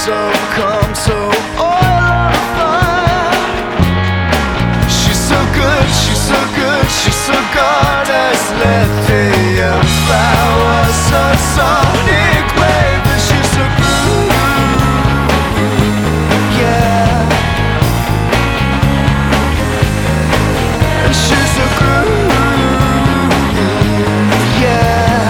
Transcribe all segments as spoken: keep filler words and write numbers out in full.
so calm, so oil on fire. She's so good, she's so good, she's so goddess. Lithium flowers, so sonic wave, and she's so groovy, yeah. And she's so groovy, yeah.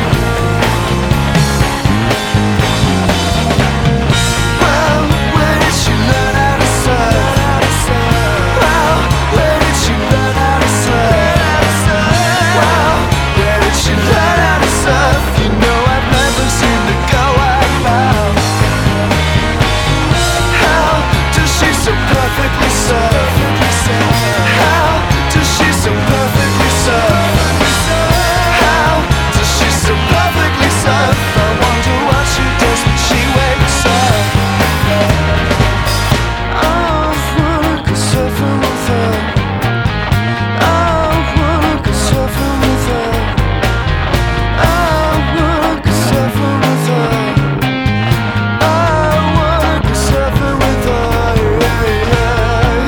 Well, where did she learn how to surf? Well, where did she learn how to surf? Well, where did she learn how to surf? You know I've never seen the girl like that. How does she so perfectly surf? How does she so perfectly surf? How does she so perfectly surf? I wonder what she does when she wakes up. I wanna go surfing with her. I wanna go surfing with her. I wanna go surfing with her. I wanna go surfing with her. Yeah, yeah.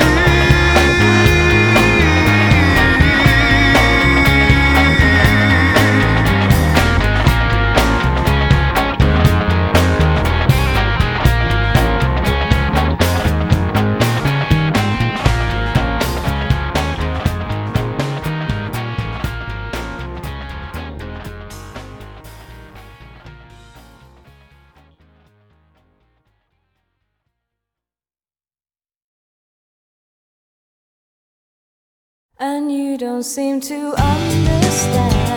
And you don't seem to understand.